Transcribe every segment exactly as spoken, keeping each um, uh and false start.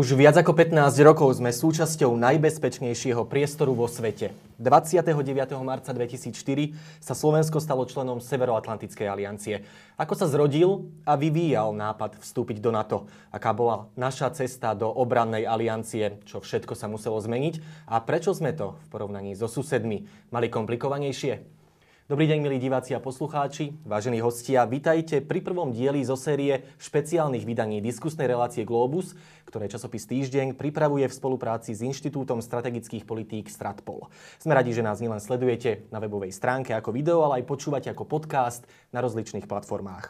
Už viac ako pätnásť rokov sme súčasťou najbezpečnejšieho priestoru vo svete. dvadsiateho deviateho marca dvetisícštyri sa Slovensko stalo členom Severoatlantickej aliancie. Ako sa zrodil a vyvíjal nápad vstúpiť do NATO? Aká bola naša cesta do obrannej aliancie? Čo všetko sa muselo zmeniť? A prečo sme to v porovnaní so susedmi mali komplikovanejšie? Dobrý deň, milí diváci a poslucháči, vážení hostia, vitajte pri prvom dieli zo série špeciálnych vydaní diskusnej relácie Globus, ktoré časopis Týždeň pripravuje v spolupráci s Inštitútom strategických politík Stratpol. Sme radi, že nás nielen sledujete na webovej stránke ako video, ale aj počúvate ako podcast na rozličných platformách.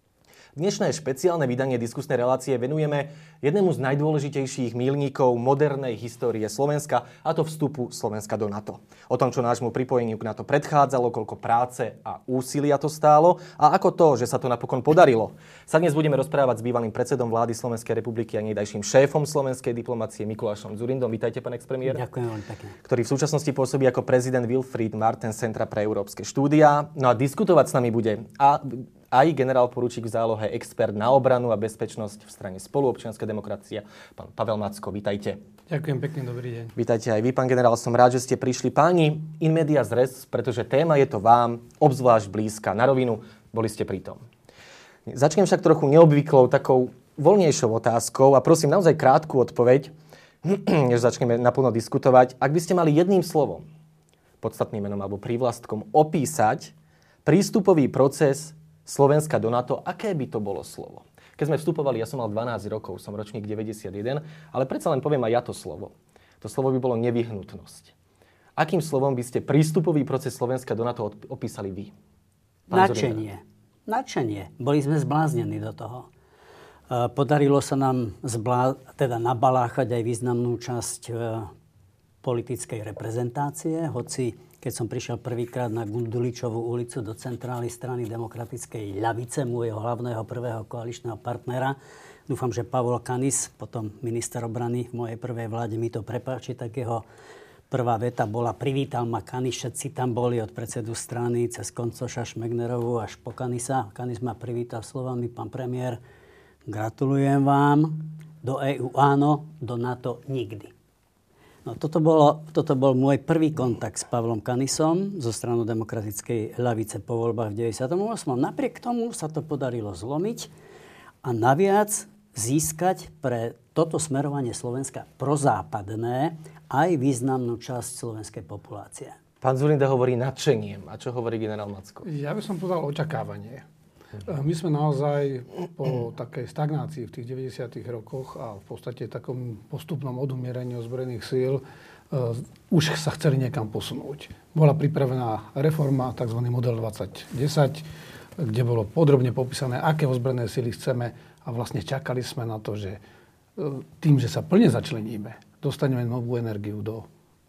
Dnešné špeciálne vydanie diskusnej relácie venujeme jednému z najdôležitejších míľnikov modernej histórie Slovenska, a to vstupu Slovenska do NATO. O tom, čo nášmu pripojeniu k NATO predchádzalo, koľko práce a úsilia to stálo a ako to, že sa to napokon podarilo, sa dnes budeme rozprávať s bývalým predsedom vlády Slovenskej republiky a niekdajším šéfom slovenskej diplomacie Mikulášom Dzurindom. Vítajte, pán expremiér. Ďakujem veľmi pekne. Ktorý v súčasnosti pôsobí ako prezident Wilfried Martens Centra pre európske štúdia. No a diskutovať s nami bude a aj generál poručík v zálohe, expert na obranu a bezpečnosť v strane Spoluobčianska demokracia, pán Pavel Macko. Vítajte. Ďakujem pekne, dobrý deň. Vítajte aj vy, pán generál. Som rád, že ste prišli. Páni, in medias res, pretože téma je to vám obzvlášť blízka. Na rovinu, boli ste pritom. Začnem však trochu neobvyklou, takou voľnejšou otázkou a prosím naozaj krátku odpoveď, než začneme naplno diskutovať. Ak by ste mali jedným slovom, podstatným menom alebo prívlastkom opísať prístupový proces Slovenska do NATO, aké by to bolo slovo? Keď sme vstupovali, ja som mal dvanásť rokov, som ročník deväťdesiatjeden, ale predsa len poviem aj ja to slovo. To slovo by bolo nevyhnutnosť. Akým slovom by ste prístupový proces Slovenska do NATO opísali vy? Nadšenie. Nadšenie. Boli sme zbláznení do toho. Podarilo sa nám zblá... teda nabaláchať aj významnú časť politickej reprezentácie, hoci keď som prišiel prvýkrát na Gunduličovú ulicu do centrály strany Demokratickej ľavice, môjho hlavného prvého koaličného partnera, dúfam, že Pavol Kanis, potom minister obrany v mojej prvej vláde, mi to prepáči, tak jeho prvá veta bola: privítal ma Kanis, všetci tam boli od predsedu strany cez Koncoša, Šmegnerovú až po Kanisa. Kanis ma privítal slovami: pán premiér, gratulujem vám, do é ú áno, do NATO nikdy. No, toto, bolo, toto bol môj prvý kontakt s Pavlom Kanisom zo strany Demokratickej ľavice po voľbách v deväťdesiatom ôsmom Napriek tomu sa to podarilo zlomiť a naviac získať pre toto smerovanie Slovenska prozápadné aj významnú časť slovenskej populácie. Pán Dzurinda hovorí nadšeniem. A čo hovorí generál Macko? Ja by som povedal očakávanie. My sme naozaj po takej stagnácii v tých deväťdesiatych rokoch a v podstate takom postupnom odumieraniu ozbrojených síl uh, už sa chceli niekam posunúť. Bola pripravená reforma, tzv. Model dvadsať desať, kde bolo podrobne popísané, aké ozbrojené síly chceme, a vlastne čakali sme na to, že uh, tým, že sa plne začleníme, dostaneme novú energiu do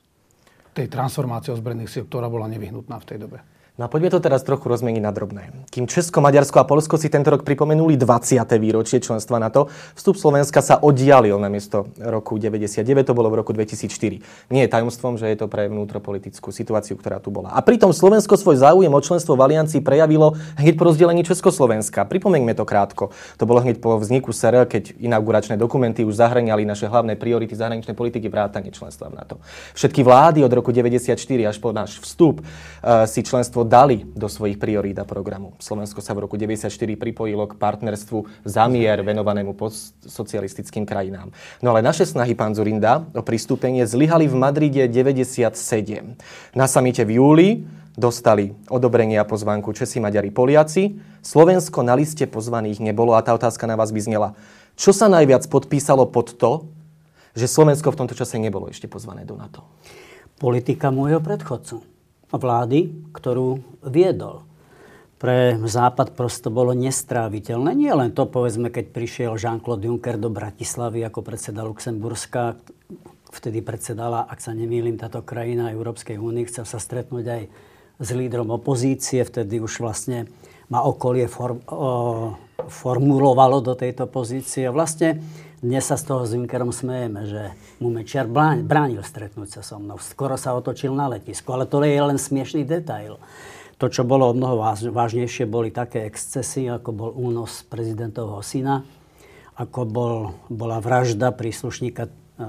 tej transformácie ozbrojených síl, ktorá bola nevyhnutná v tej dobe. No a poďme to teraz trochu rozmeniť na drobné. Kým Česko, Maďarsko a Poľsko si tento rok pripomenuli dvadsiate výročie členstva NATO, vstup Slovenska sa oddialil namiesto roku deväťdesiatdeväť, to bolo v roku dvetisícštyri. Nie je tajomstvom, že je to pre vnútropolitickú situáciu, ktorá tu bola. A pritom Slovensko svoj záujem o členstvo v aliancii prejavilo hneď po rozdelení Československa. Pripomeňme to krátko. To bolo hneď po vzniku es er, keď inauguračné dokumenty už zahŕňali naše hlavné priority zahraničnej politiky vrátane členstva v NATO. Všetky vlády od roku deväťdesiatštyri až po náš vstup uh, si členstvo dali do svojich priorít a programu. Slovensko sa v roku deväťdesiatštyri pripojilo k partnerstvu za mier venovanému postsocialistickým krajinám. No ale naše snahy, pán Dzurinda, o pristúpenie zlyhali v Madride deväťdesiatsedem. Na samite v júli dostali odobrenie a pozvánku Česi, Maďari, Poliaci. Slovensko na liste pozvaných nebolo a tá otázka na vás by znela: čo sa najviac podpísalo pod to, že Slovensko v tomto čase nebolo ešte pozvané do NATO? Politika môjho predchodcu. Vlády, ktorú viedol. Pre Západ prosto bolo nestráviteľné. Nie len to, povedzme, keď prišiel Jean-Claude Juncker do Bratislavy ako predseda Luxemburska, vtedy predsedala, ak sa nemýlim, táto krajina Európskej únie, chcel sa stretnúť aj s lídrom opozície, vtedy už vlastne ma okolie form, o, formulovalo do tejto pozície. Vlastne dnes sa z toho s Junckerom smejeme, že mu Mečiar bránil stretnúť sa so mnou. Skoro sa otočil na letisku, ale to je len smiešný detail. To, čo bolo o mnoho vážnejšie, boli také excesy, ako bol únos prezidentovho syna ako bol, bola vražda príslušníka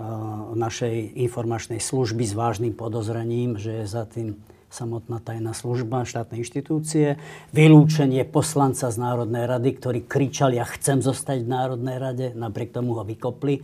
našej informačnej služby s vážnym podozrením, že je za tým samotná tajná služba, štátne inštitúcie, vylúčenie poslanca z Národnej rady, ktorý kričal, ja chcem zostať v Národnej rade, napriek tomu ho vykopli.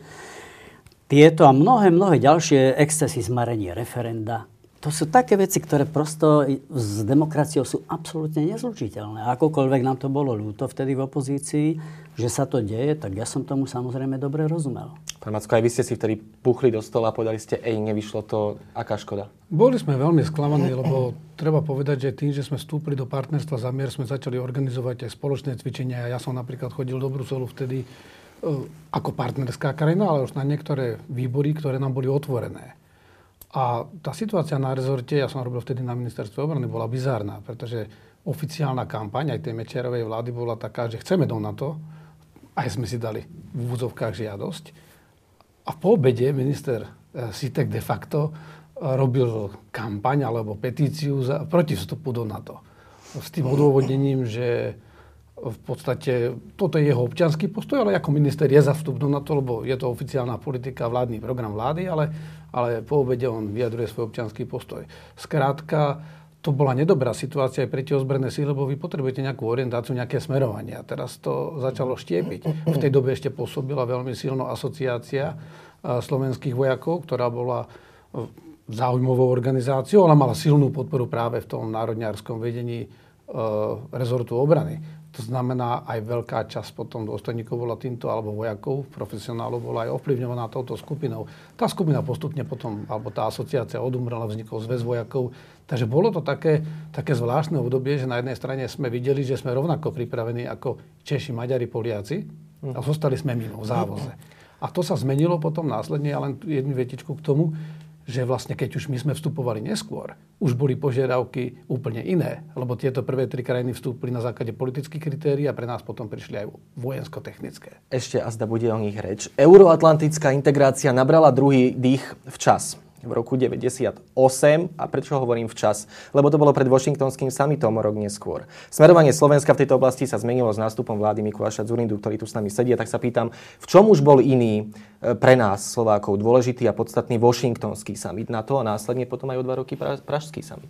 Tieto a mnohé, mnohé ďalšie excesy, zmarenie referenda, to sú také veci, ktoré prosto s demokraciou sú absolútne nezlučiteľné. Akokoľvek nám to bolo ľúto vtedy v opozícii, že sa to deje, tak ja som tomu samozrejme dobre rozumel. Pán Macko, aj vy ste si vtedy puchli do stola a povedali ste, ej, nevyšlo to, aká škoda? Boli sme veľmi sklamaní, lebo treba povedať, že tým, že sme vstúpili do partnerstva za mier, sme začali organizovať aj spoločné cvičenia. Ja som napríklad chodil do Bruselu vtedy ako partnerská krajina, ale už na niektoré výbory, ktoré nám boli otvorené. A tá situácia na rezorte, ja som robil vtedy na ministerstve obrany, bola bizárna, pretože oficiálna kampaň aj tej Mečiarovej vlády bola taká, že chceme do NATO, aj sme si dali v úvodzovkách žiadosť. A po obede minister Sitek de facto robil kampaň alebo petíciu za, proti vstupu do NATO. S tým odôvodnením, že v podstate toto je jeho občiansky postoj, ale ako minister je za vstup do NATO, lebo je to oficiálna politika, vládny program vlády, ale, ale po obede on vyjadruje svoj občiansky postoj. Skrátka, to bola nedobrá situácia aj pre tie ozbrojené síly, lebo vy potrebujete nejakú orientáciu, nejaké smerovanie. A teraz to začalo štiepiť. V tej dobe ešte pôsobila veľmi silno asociácia slovenských vojakov, ktorá bola záujmovou organizáciou, ale mala silnú podporu práve v tom národňárskom vedení e, rezortu obrany. To znamená, aj veľká časť potom dôstojníkov bola týmto, alebo vojakov, profesionálov bola aj ovplyvňovaná touto skupinou. Tá skupina postupne potom, alebo tá asociácia odumrela, vznikol zväz vojakov. Takže bolo to také, také zvláštne obdobie, že na jednej strane sme videli, že sme rovnako pripravení ako Češi, Maďari, Poliaci a zostali sme mimo v závoze. A to sa zmenilo potom následne, ja len jednu vietičku k tomu, že vlastne keď už my sme vstupovali neskôr, už boli požiadavky úplne iné, lebo tieto prvé tri krajiny vstúpili na základe politických kritérií a pre nás potom prišli aj vojensko-technické. Ešte azda bude o nich reč. Euroatlantická integrácia nabrala druhý dých včas. V roku deväťdesiatosem. A prečo hovorím včas? Lebo to bolo pred Washingtonským summitom o rok neskôr. Smerovanie Slovenska v tejto oblasti sa zmenilo s nástupom vlády Mikuláša Dzurindu, ktorý tu s nami sedí. Tak sa pýtam, v čom už bol iný pre nás, Slovákov, dôležitý a podstatný Washingtonský summit na to a následne potom aj o dva roky Pražský summit?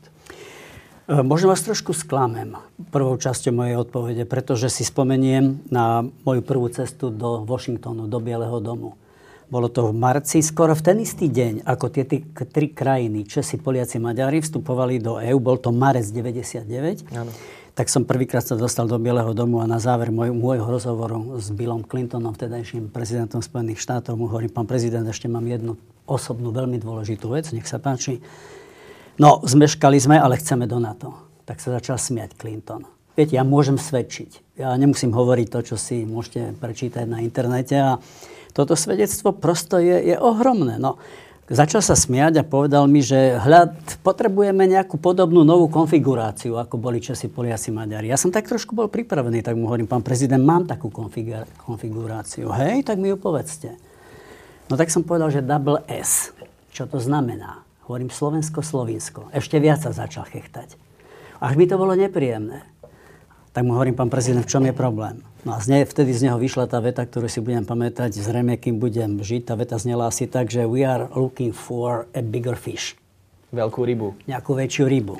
Možno vás trošku sklamem prvou časťou mojej odpovede, pretože si spomeniem na moju prvú cestu do Washingtonu, do Bieleho domu. Bolo to v marci, skoro v ten istý deň, ako tie t- tri krajiny, Česi, Poliaci, Maďari, vstupovali do é ú, bol to marec deväťdesiatdeväť. Áno. Tak som prvýkrát sa dostal do Bieleho domu a na záver môj, môjho rozhovoru s Billom Clintonom, vtedajším prezidentom Spojených štátov, mu hovorím, pán prezident, ešte mám jednu osobnú, veľmi dôležitú vec, nech sa páči. No, zmeškali sme, ale chceme do NATO. Tak sa začal smiať Clinton. Viete, ja môžem svedčiť. Ja nemusím hovoriť to, čo si môžete prečítať na internete a toto svedectvo prosto je, je ohromné. No, začal sa smiať a povedal mi, že hľad, potrebujeme nejakú podobnú novú konfiguráciu, ako boli Česi, Poliaci, Maďari. Ja som tak trošku bol pripravený, tak mu hovorím, pán prezident, mám takú konfigur- konfiguráciu. Hej, tak mi ju povedzte. No tak som povedal, že double S. Čo to znamená? Hovorím Slovensko-Slovinsko. Ešte viac sa začal chechtať. Až mi to bolo nepríjemné. Tak mu hovorím, pán prezident, v čom je problém? No a z ne, vtedy z neho vyšla tá veta, ktorú si budem pamätať, zrejme, kým budem žiť. Tá veta znela asi tak, že we are looking for a bigger fish. Veľkú rybu. Nejakú väčšiu rybu.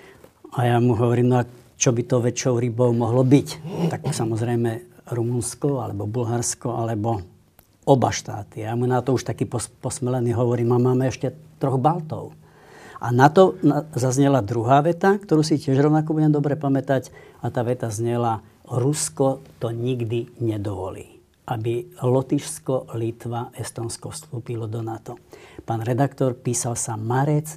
A ja mu hovorím, no a čo by to väčšou rybou mohlo byť? Tak samozrejme Rumunsko, alebo Bulharsko, alebo oba štáty. Ja mu na to už taký pos, posmelený hovorím, a máme ešte troch Baltov. A na to na, zaznela druhá veta, ktorú si tiež rovnako budem dobre pamätať. A tá veta znela, Rusko to nikdy nedovolí, aby Lotyšsko, Litva, Estonsko vstúpilo do NATO. Pán redaktor, písal sa marec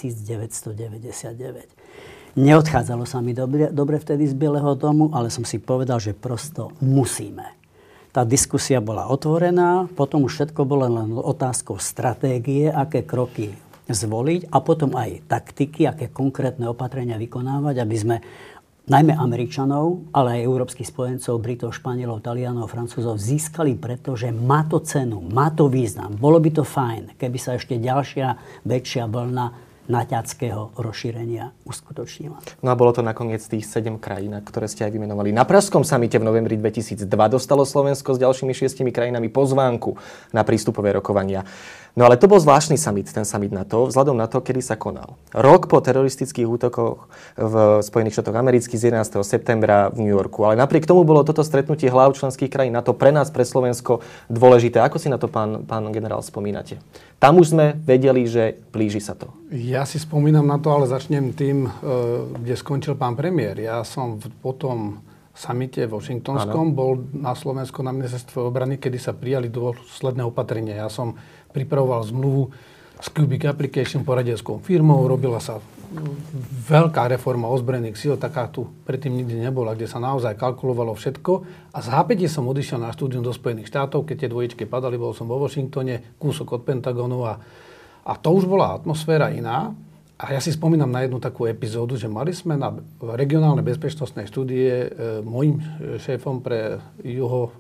devätnásťstodeväťdesiatdeväť. Neodchádzalo sa mi dobre, dobre vtedy z Bieleho domu, ale som si povedal, že prosto musíme. Tá diskusia bola otvorená, potom už všetko bolo len otázkou stratégie, aké kroky zvoliť a potom aj taktiky, aké konkrétne opatrenia vykonávať, aby sme najmä Američanov, ale aj európskych spojencov, Britov, Španielov, Talianov, Francúzov získali, pretože má to cenu, má to význam. Bolo by to fajn, keby sa ešte ďalšia väčšia vlna naťackého rozšírenia uskutočnila. No a bolo to nakoniec tých sedem krajín, ktoré ste aj vymenovali. Na Pražskom samite v novembri dvetisícdva dostalo Slovensko s ďalšími šiestimi krajinami pozvánku na prístupové rokovania. No ale to bol zvláštny summit, ten summit NATO, vzhľadom na to, kedy sa konal. Rok po teroristických útokoch v Spojených štátoch amerických z jedenásteho septembra v New Yorku. Ale napriek tomu bolo toto stretnutie hlav členských krajín NATO pre nás, pre Slovensko dôležité. Ako si na to, pán, pán generál, spomínate? Tam už sme vedeli, že blíži sa to. Ja si spomínam na to, ale začnem tým, kde skončil pán premiér. Ja som po tom samite washingtonskom ano. bol na Slovensku na ministerstve obrany, kedy sa prijali dôsledné opatrenia. Ja som pripravoval zmluvu s Cubic Application poradenskou firmou, robila sa veľká reforma ozbrojených síl, taká tu predtým nikdy nebola, kde sa naozaj kalkulovalo všetko. A z há päť som odišiel na štúdium do Spojených štátov, keď tie dvojičky padali, bol som vo Washingtone, kúsok od Pentagonu a, a to už bola atmosféra iná. A ja si spomínam na jednu takú epizódu, že mali sme na regionálnej bezpečnostnej štúdie e, môjim šéfom pre juho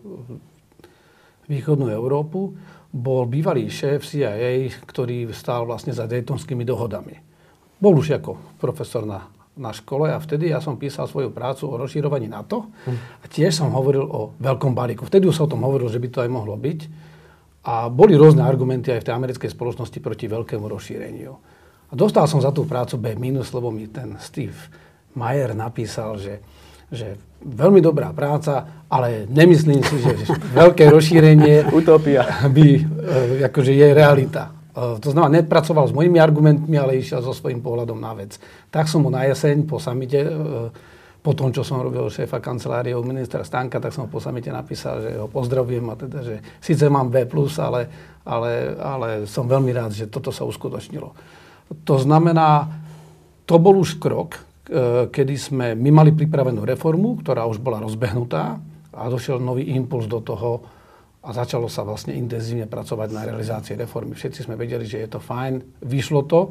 východnú Európu bol bývalý šéf C I A, ktorý stál vlastne za Daytonskými dohodami. Bol už ako profesor na, na škole a vtedy ja som písal svoju prácu o rozširovaní NATO a tiež som hovoril o veľkom balíku. Vtedy už sa o tom hovoril, že by to aj mohlo byť. A boli rôzne argumenty aj v tej americkej spoločnosti proti veľkému rozšíreniu. A dostal som za tú prácu B mínus, lebo mi ten Steve Mayer napísal, že že veľmi dobrá práca, ale nemyslím si, že veľké rozšírenie utopia by, akože je realita. To znamená, nepracoval s mojimi argumentmi, ale išiel so svojím pohľadom na vec. Tak som mu na jeseň po samite, po tom, čo som robil šéfa kancelárie u ministra Stanka, tak som ho po samite napísal, že ho pozdravujem a teda, že síce mám B plus, ale, ale, ale som veľmi rád, že toto sa uskutočnilo. To znamená, to bol už krok, kedy sme my mali pripravenú reformu, ktorá už bola rozbehnutá a došiel nový impuls do toho a začalo sa vlastne intenzívne pracovať na realizácii reformy. Všetci sme vedeli, že je to fajn, vyšlo to.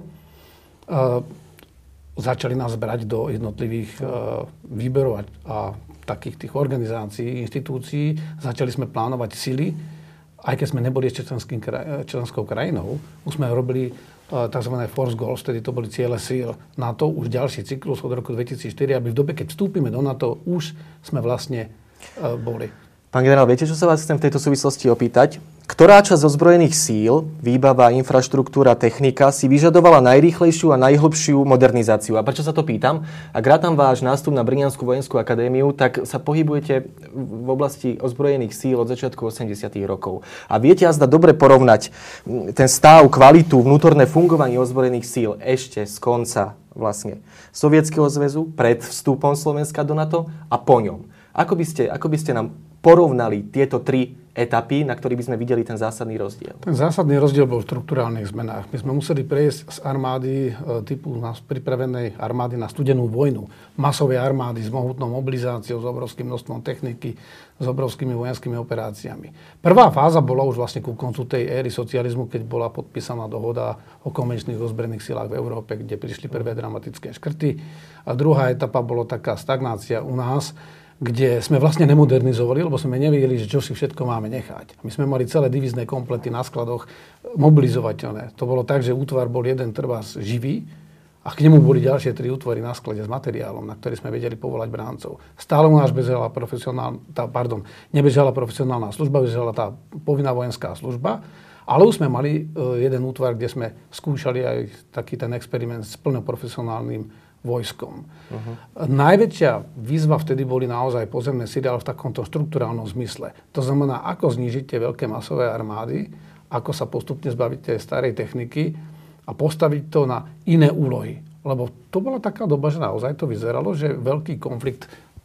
Začali nás brať do jednotlivých výberov a, a takých tých organizácií, inštitúcií. Začali sme plánovať sily, aj keď sme neboli ešte členským, členskou krajinou. Už sme robili tzv. Force Goals, tedy to boli ciele síl NATO, už ďalší cyklus od roku dvetisícštyri, aby v dobe, keď vstúpime do NATO, už sme vlastne uh, boli. Pán generál, viete, čo sa vás chcem v tejto súvislosti opýtať? Ktorá časť ozbrojených síl, výbava, infraštruktúra, technika si vyžadovala najrýchlejšiu a najhlbšiu modernizáciu? A prečo sa to pýtam? Ak rátam váš nástup na Brnianskú vojenskú akadémiu, tak sa pohybujete v oblasti ozbrojených síl od začiatku osemdesiatych rokov. A viete azda dobre porovnať ten stav, kvalitu, vnútorné fungovanie ozbrojených síl ešte z konca vlastne Sovietskeho zväzu, pred vstupom Slovenska do NATO a po ňom. Ako by ste, ako by ste nám porovnali tieto tri etapy, na ktorých by sme videli ten zásadný rozdiel? Ten zásadný rozdiel bol v štruktúrálnych zmenách. My sme museli prejsť z armády typu na pripravenej armády na studenú vojnu. Masovej armády s mohutnou mobilizáciou, s obrovským množstvom techniky, s obrovskými vojenskými operáciami. Prvá fáza bola už vlastne ku koncu tej éry socializmu, keď bola podpísaná dohoda o konvenčných ozbrojených silách v Európe, kde prišli prvé dramatické škrty. A druhá etapa bola taká stagnácia u nás, kde sme vlastne nemodernizovali, lebo sme nevedeli, že čo si všetko máme nechať. My sme mali celé divízne komplety na skladoch mobilizovateľné. To bolo tak, že útvar bol jeden trvás živý a k nemu boli ďalšie tri útvary na sklade s materiálom, na ktorý sme vedeli povolať bráncov. Stále u nás bežala profesionálna, tá, pardon, nebežala profesionálna služba, bežala tá povinná vojenská služba, ale už sme mali jeden útvar, kde sme skúšali aj taký ten experiment s plnoprofesionálnym vojskom. Uh-huh. Najväčšia výzva vtedy boli naozaj pozemné síly, ale v takomto štruktúrálnom zmysle. To znamená, ako znížiť tie veľké masové armády, ako sa postupne zbaviť tej starej techniky a postaviť to na iné úlohy. Lebo to bola taká doba, že naozaj to vyzeralo, že veľký konflikt,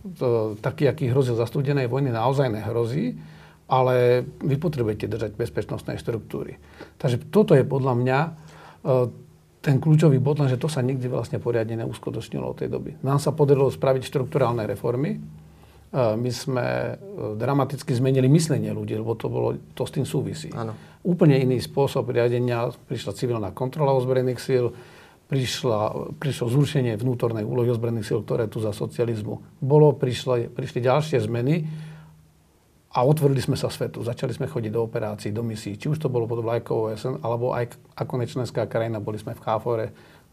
taký, aký hrozil za studenej vojny, naozaj nehrozí, ale vy potrebujete držať bezpečnostné štruktúry. Takže toto je podľa mňa ten kľúčový bod, že to sa nikdy vlastne poriadne neuskutočnilo od tej doby. Nám sa podarilo spraviť štrukturálne reformy. My sme dramaticky zmenili myslenie ľudí, lebo to, bolo, to s tým súvisí. Áno. Úplne iný spôsob riadenia. Prišla civilná kontrola ozbrojených síl, prišla, prišlo zrušenie vnútornej úlohy ozbrojených síl, ktoré tu za socializmu bolo. Prišli, prišli ďalšie zmeny a otvorili sme sa svetu. Začali sme chodiť do operácií, do misií. Či už to bolo pod vlajkou ó es en, alebo aj ako nečlenská krajina, boli sme v ká fóre,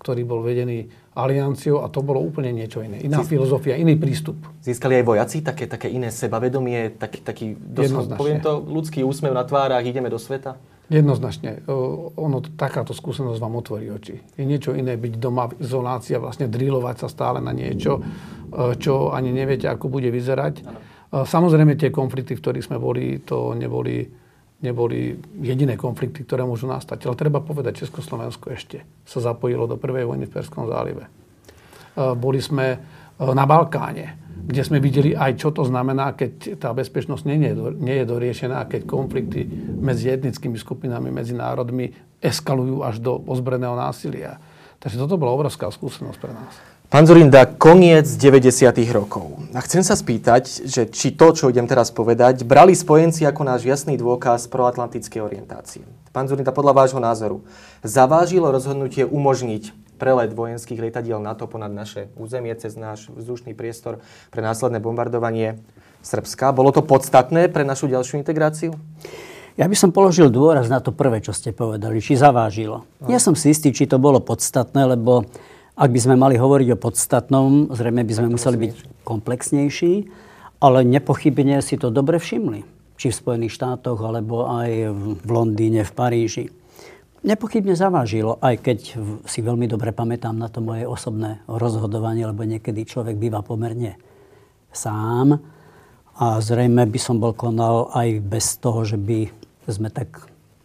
ktorý bol vedený alianciou a to bolo úplne niečo iné. Iná Získ... filozofia, iný prístup. Získali aj vojaci také, také iné sebavedomie, taký, taký dosť, poviem to, ľudský úsmev na tvárach, ideme do sveta? Jednoznačne. Ono, takáto skúsenosť vám otvorí oči. Je niečo iné byť doma v izolácii a vlastne drillovať sa stále na niečo, čo ani neviete, ako bude vyzerať. Ano. Samozrejme, tie konflikty, v ktorých sme boli, to neboli, neboli jediné konflikty, ktoré môžu nastať. Ale treba povedať, Československo ešte sa zapojilo do prvej vojny v Perskom zálive. Boli sme na Balkáne, kde sme videli aj, čo to znamená, keď tá bezpečnosť nie je, nie je doriešená, keď konflikty medzi etnickými skupinami, medzi národmi eskalujú až do ozbrojeného násilia. Takže toto bola obrovská skúsenosť pre nás. Pán Dzurinda, koniec deväťdesiatych rokov. A chcem sa spýtať, že či to, čo idem teraz povedať, brali spojenci ako náš jasný dôkaz proatlantickej orientácie. Pán Dzurinda, podľa vášho názoru, zavážilo rozhodnutie umožniť prelet vojenských lietadiel NATO ponad naše územie cez náš vzdušný priestor pre následné bombardovanie Srbska? Bolo to podstatné pre našu ďalšiu integráciu? Ja by som položil dôraz na to prvé, čo ste povedali, či zavážilo. No. Ja som si istý, či to bolo podstatné, lebo ak by sme mali hovoriť o podstatnom, zrejme by sme museli byť komplexnejší, ale nepochybne si to dobre všimli. Či v Spojených štátoch, alebo aj v Londýne, v Paríži. Nepochybne zavážilo, aj keď si veľmi dobre pamätám na to moje osobné rozhodovanie, lebo niekedy človek býva pomerne sám a zrejme by som bol konal aj bez toho, že by sme tak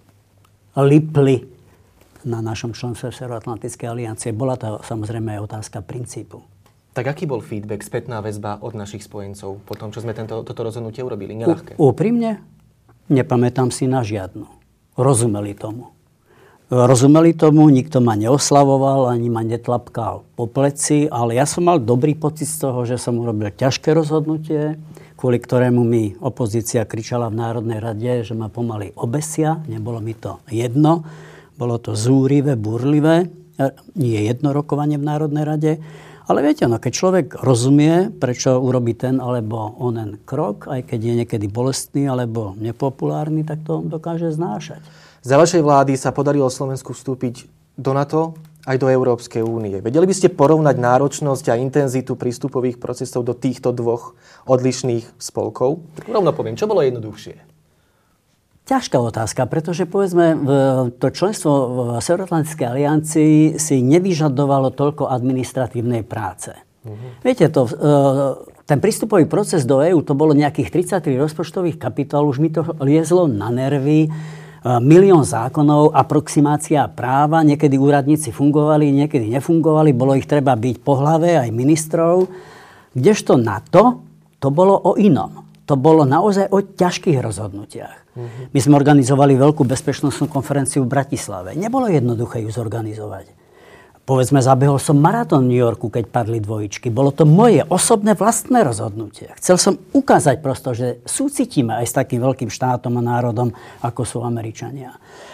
lipli na našom členstve Severoatlantickej aliancie. Bola to samozrejme aj otázka princípu. Tak aký bol feedback, spätná väzba od našich spojencov po tom, čo sme tento, toto rozhodnutie urobili? Neľahké. U, úprimne? Nepamätám si na žiadnu. Rozumeli tomu. Rozumeli tomu, nikto ma neoslavoval, ani ma netlapkal po pleci, ale ja som mal dobrý pocit z toho, že som urobil ťažké rozhodnutie, kvôli ktorému mi opozícia kričala v Národnej rade, že ma pomaly obesia. Nebolo mi to jedno. Bolo to zúrivé, burlivé, nie jedno rokovanie v Národnej rade. Ale viete, no, keď človek rozumie, prečo urobí ten alebo onen krok, aj keď je niekedy bolestný alebo nepopulárny, tak to dokáže znášať. Za vašej vlády sa podarilo Slovensku vstúpiť do NATO aj do Európskej únie. Vedeli by ste porovnať náročnosť a intenzitu prístupových procesov do týchto dvoch odlišných spolkov? Tak rovno poviem, čo bolo jednoduchšie? Ťažká otázka, pretože povedzme, to členstvo v Severoatlantickej aliancii si nevyžadovalo toľko administratívnej práce. Uh-huh. Viete, to, ten prístupový proces do EÚ, to bolo nejakých tridsaťtri rozpočtových kapitál, už mi to liezlo na nervy, milión zákonov, aproximácia práva, niekedy úradníci fungovali, niekedy nefungovali, bolo ich treba byť po hlave, aj ministrov. Kdežto NATO, to bolo o inom. To bolo naozaj o ťažkých rozhodnutiach. Uh-huh. My sme organizovali veľkú bezpečnostnú konferenciu v Bratislave. Nebolo jednoduché ju zorganizovať. Povedzme, zabehol som maratón v New Yorku, keď padli dvojičky. Bolo to moje osobné vlastné rozhodnutie. Chcel som ukázať prosto, že súcitíme aj s takým veľkým štátom a národom, ako sú Američania.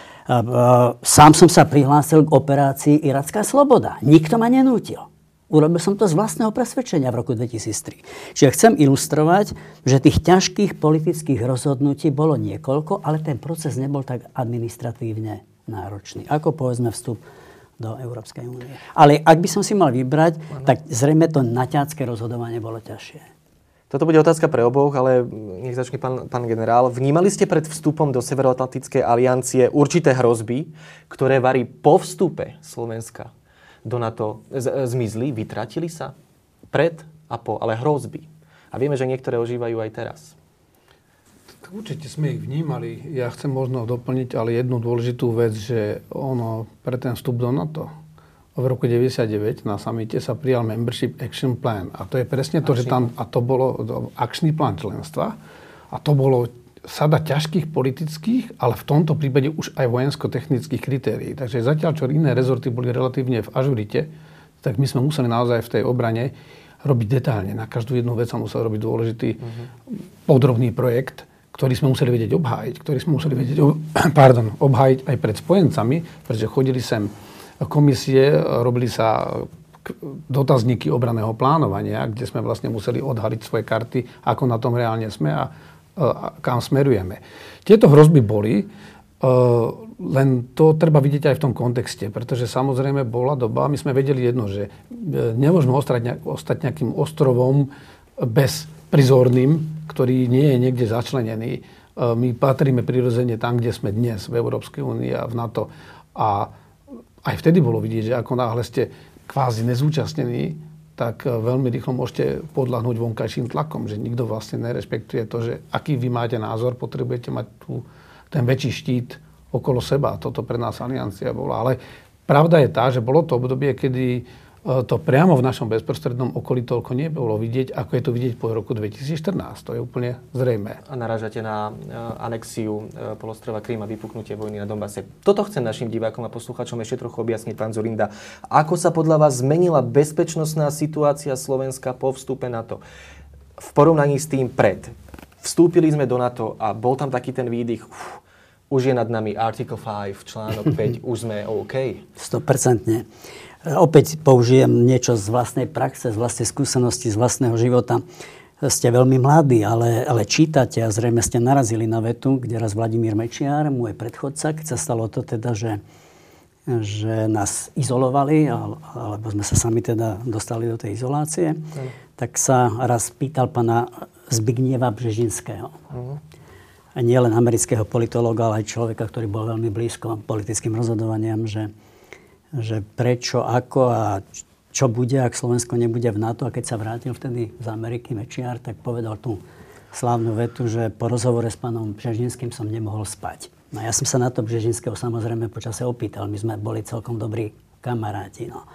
Sám som sa prihlásil k operácii Iracká sloboda. Nikto ma nenútil. Urobil som to z vlastného presvedčenia v roku dvetisíctri. Čiže chcem ilustrovať, že tých ťažkých politických rozhodnutí bolo niekoľko, ale ten proces nebol tak administratívne náročný, ako povedzme vstup do Európskej únie. Ale ak by som si mal vybrať, ano. tak zrejme to naťacké rozhodovanie bolo ťažšie. Toto bude otázka pre oboch, ale nech začne pán, pán generál. Vnímali ste pred vstupom do Severoatlantickej aliancie určité hrozby, ktoré vari po vstupe Slovenska do NATO z- zmizli, vytratili sa pred a po, ale hrozby. A vieme, že niektoré ožívajú aj teraz. Tak určite sme ich vnímali. Ja chcem možno doplniť ale jednu dôležitú vec, že ono pre ten vstup do NATO v roku deväťdesiatdeväť na samite sa prijal Membership Action Plan. A to je presne to, akčný. že tam, a to bolo akčný plán členstva. A to bolo sada ťažkých politických, ale v tomto prípade už aj vojensko-technických kritérií. Takže zatiaľ, čo iné rezorty boli relatívne v ažurite, tak my sme museli naozaj v tej obrane robiť detailne. Na každú jednu vec sa musel robiť dôležitý uh-huh. podrobný projekt, ktorý sme museli vedieť obhájiť, ktorý sme museli vedieť pardon, obhájiť aj pred spojencami, pretože chodili sem komisie, robili sa dotazníky obranného plánovania, kde sme vlastne museli odhaliť svoje karty, ako na tom reálne sme a kam smerujeme. Tieto hrozby boli. len to treba vidieť aj v tom kontexte, pretože samozrejme bola doba, my sme vedeli jedno, že nemôžeme ostať nejakým ostrovom bezprizorným, ktorý nie je niekde začlenený. My patríme prirodzene tam, kde sme dnes, v Európskej únii a v NATO. A aj vtedy bolo vidieť, že ako náhle ste kvázi nezúčastnení, tak veľmi rýchlo môžete podľahnúť vonkajším tlakom, že nikto vlastne nerešpektuje to, že aký vy máte názor, potrebujete mať tu ten väčší štít okolo seba. Toto pre nás aliancia bola. Ale pravda je tá, že bolo to obdobie, kedy to priamo v našom bezprostrednom okolí toľko nebolo vidieť, ako je to vidieť po roku dvetisícštrnásť. To je úplne zrejmé. A narážate na anexiu polostrova Krím a vypuknutie vojny na Donbase. Toto chcem našim divákom a poslucháčom ešte trochu objasniť, pán Dzurinda. Ako sa podľa vás zmenila bezpečnostná situácia Slovenska po vstupe NATO? V porovnaní s tým pred. Vstúpili sme do NATO a bol tam taký ten výdych, uf, už je nad nami Article päť, článok päť, už sme OK. sto percent. Opäť použijem niečo z vlastnej praxe, z vlastnej skúsenosti, z vlastného života. Ste veľmi mladí, ale, ale čítate a zrejme ste narazili na vetu, kde raz Vladimír Mečiar, môj predchodca, keď sa stalo to teda, že, že nás izolovali, alebo sme sa sami teda dostali do tej izolácie, mm. tak sa raz pýtal pana Zbigniewa Břežinského. Mm. A nie len amerického politológa, ale aj človeka, ktorý bol veľmi blízko politickým rozhodovaniam, že že prečo, ako a čo bude, ak Slovensko nebude v NATO. A keď sa vrátil vtedy z Ameriky Mečiar, tak povedal tú slávnu vetu, že po rozhovore s pánom Břežinským som nemohol spať. No ja som sa na to Břežinského samozrejme počase opýtal. My sme boli celkom dobrí kamaráti. No.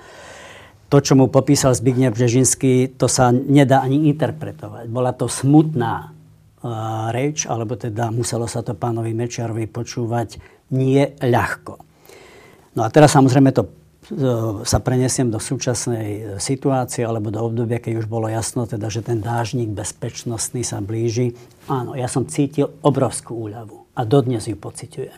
To, čo mu popísal Zbigniew Břežinský, to sa nedá ani interpretovať. Bola to smutná uh, reč, alebo teda muselo sa to pánovi Mečiarovi počúvať nie ľahko. No a teraz samozrejme to sa prenesiem do súčasnej situácie alebo do obdobia, keď už bolo jasno, teda, že ten dážnik bezpečnostný sa blíži. Áno, ja som cítil obrovskú úľavu a dodnes ju pociťujem.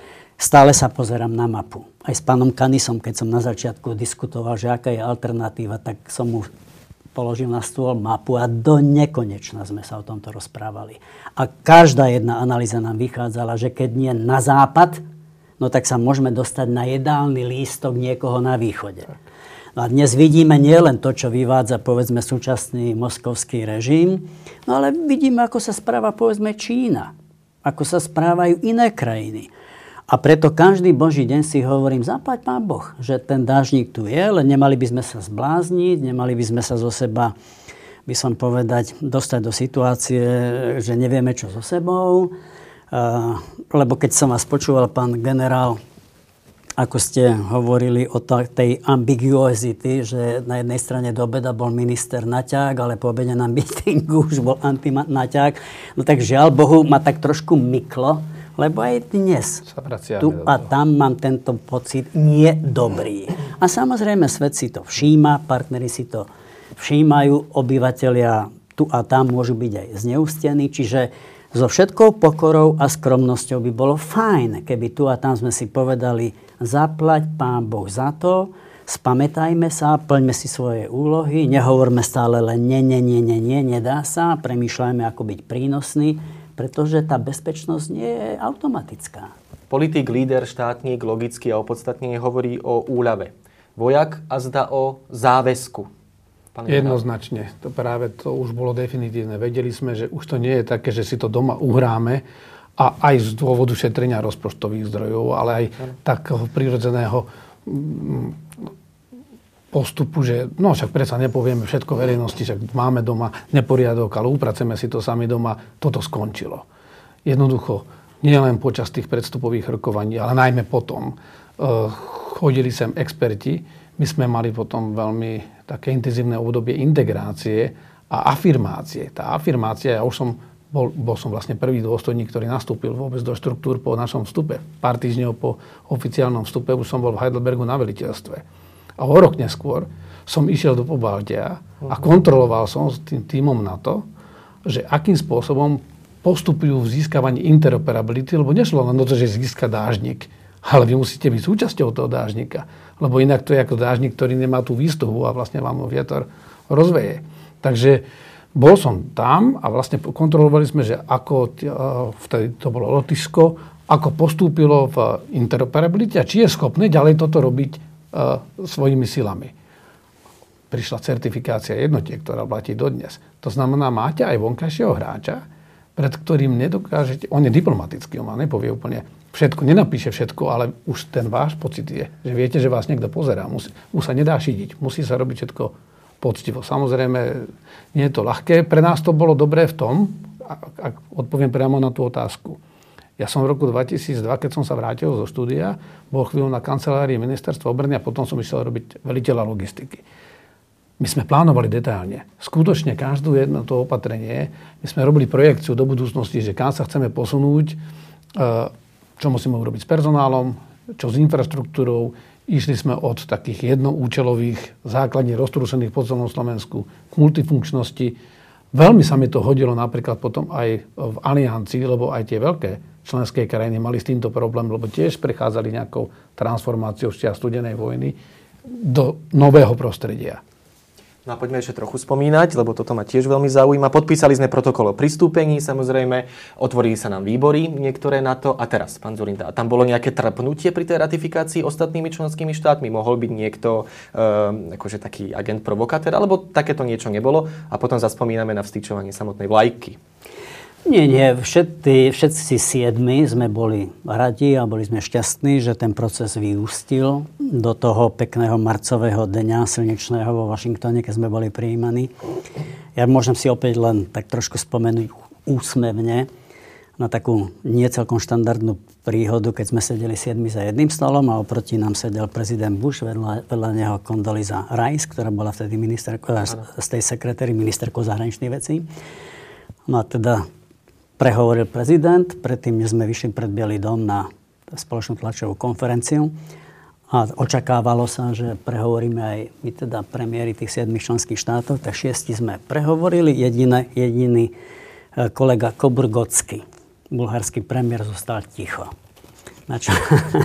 Stále sa pozerám na mapu. Aj s pánom Kanisom, keď som na začiatku diskutoval, že aká je alternatíva, tak som mu položil na stôl mapu a do nekonečna sme sa o tomto rozprávali. A každá jedna analýza nám vychádzala, že keď nie na západ, no tak sa môžeme dostať na jedálny lístok niekoho na východe. No a dnes vidíme nielen to, čo vyvádza, povedzme, súčasný moskovský režim, no ale vidíme, ako sa správa, povedzme, Čína. Ako sa správajú iné krajiny. A preto každý boží deň si hovorím, zaplať pán Boh, že ten dážnik tu je, ale nemali by sme sa zblázniť, nemali by sme sa zo seba, by som povedať, dostať do situácie, že nevieme, čo so sebou. Uh, lebo keď som vás počúval, pán generál, ako ste hovorili o t- tej ambiguozity, že na jednej strane do obeda bol minister Naťák, ale po obede na mítingu už bol anti-Naťák. No tak žiaľ Bohu ma tak trošku myklo, lebo aj dnes tu a tam mám tento pocit nie dobrý. A samozrejme svet si to všíma, partneri si to všímajú, obyvatelia tu a tam môžu byť aj zneústení, čiže so všetkou pokorou a skromnosťou by bolo fajn, keby tu a tam sme si povedali, zaplať pán Boh za to, spamätajme sa, plňme si svoje úlohy, nehovorme stále len nie, nie, nie, nie, nie, nedá sa, premýšľajme, ako byť prínosný, pretože tá bezpečnosť nie je automatická. Politik, líder, štátnik logicky a opodstatnene hovorí o úľave. Vojak a zda o záväzku. Jednoznačne. To práve to už bolo definitívne. Vedeli sme, že už to nie je také, že si to doma uhráme a aj z dôvodu šetrenia rozpočtových zdrojov, ale aj ano. takého prirodzeného postupu, že no však predsa nepovieme všetko verejnosti, však máme doma neporiadok, ale upraceme si to sami doma. Toto skončilo. Jednoducho, nie len počas tých predstupových rokovaní, ale najmä potom. Chodili sem experti, my sme mali potom veľmi také intenzívne obdobie integrácie a afirmácie. Tá afirmácia, ja už som bol, bol som vlastne prvý dôstojník, ktorý nastúpil vôbec do štruktúr po našom vstupe. Pár týždňov po oficiálnom vstupe už som bol v Heidelbergu na veliteľstve. A o rok neskôr som išiel do Pobaltia a kontroloval som s tým tímom NATO, že akým spôsobom postupujú v získavaní interoperability, lebo nešlo len o to, že získa dážnik, ale vy musíte byť súčasťou toho dážnika. Lebo inak to je ako dážnik, ktorý nemá tú výstuhu a vlastne vám ho vietor rozveje. Takže bol som tam a vlastne kontrolovali sme, že ako, vtedy to bolo Lotyšsko, ako postúpilo v interoperabilite a či je schopné ďalej toto robiť uh, svojimi silami. Prišla certifikácia jednotiek, ktorá platí dodnes. To znamená, máte aj vonkajšieho hráča, pred ktorým nedokážete, on je diplomatický, on vám nepovie úplne všetko, nenapíše všetko, ale už ten váš pocit je, že viete, že vás niekto pozerá. Musí, už sa nedá šidiť, musí sa robiť všetko poctivo. Samozrejme, nie je to ľahké. Pre nás to bolo dobré v tom, ak odpoviem priamo na tú otázku. Ja som v roku dvetisícdva, keď som sa vrátil zo štúdia, bol chvíľu na kancelárii ministerstva obrany a potom som išiel robiť veliteľa logistiky. My sme plánovali detailne. Skutočne každú jedno to opatrenie. My sme robili projekciu do budúcnosti, že kam sa chceme posunúť, čo musíme urobiť s personálom, čo s infraštruktúrou. Išli sme od takých jednoúčelových základní roztrúsených po celom Slovensku k multifunkčnosti. Veľmi sa mi to hodilo napríklad potom aj v Aliancii, lebo aj tie veľké členské krajiny mali s týmto problém, lebo tiež prechádzali nejakou transformáciou z čias studenej vojny do nového prostredia. No a poďme ešte trochu spomínať, lebo toto ma tiež veľmi zaujíma. Podpísali sme protokol o pristúpení, samozrejme, otvorili sa nám výbory niektoré na to. A teraz, pán Dzurinda, tam bolo nejaké trpnutie pri tej ratifikácii ostatnými členskými štátmi? Mohol byť niekto um, akože taký agent provokátor, alebo takéto niečo nebolo? A potom zaspomíname na vstyčovanie samotnej vlajky. Nie, nie. Všetci, všetci siedmi sme boli radi a boli sme šťastní, že ten proces vyústil do toho pekného marcového dňa slnečného vo Washingtone, keď sme boli prijímaní. Ja môžem si opäť len tak trošku spomenúť úsmevne na takú nie celkom štandardnú príhodu, keď sme sedeli siedmi za jedným stolom a oproti nám sedel prezident Bush, vedľa, vedľa neho Condoleezza Rice, ktorá bola vtedy ministerkou, z tej sekretári ministerkou zahraničných vecí. No a teda prehovoril prezident, predtým, než sme vyšli pred Bielý dom na spoločnú tlačovú konferenciu. A očakávalo sa, že prehovoríme aj my teda premiéry tých siedmich členských štátov, tak šiesti sme prehovorili. Jediné, jediný kolega Koburgocký, bulharský premiér, zostal ticho. Na čo,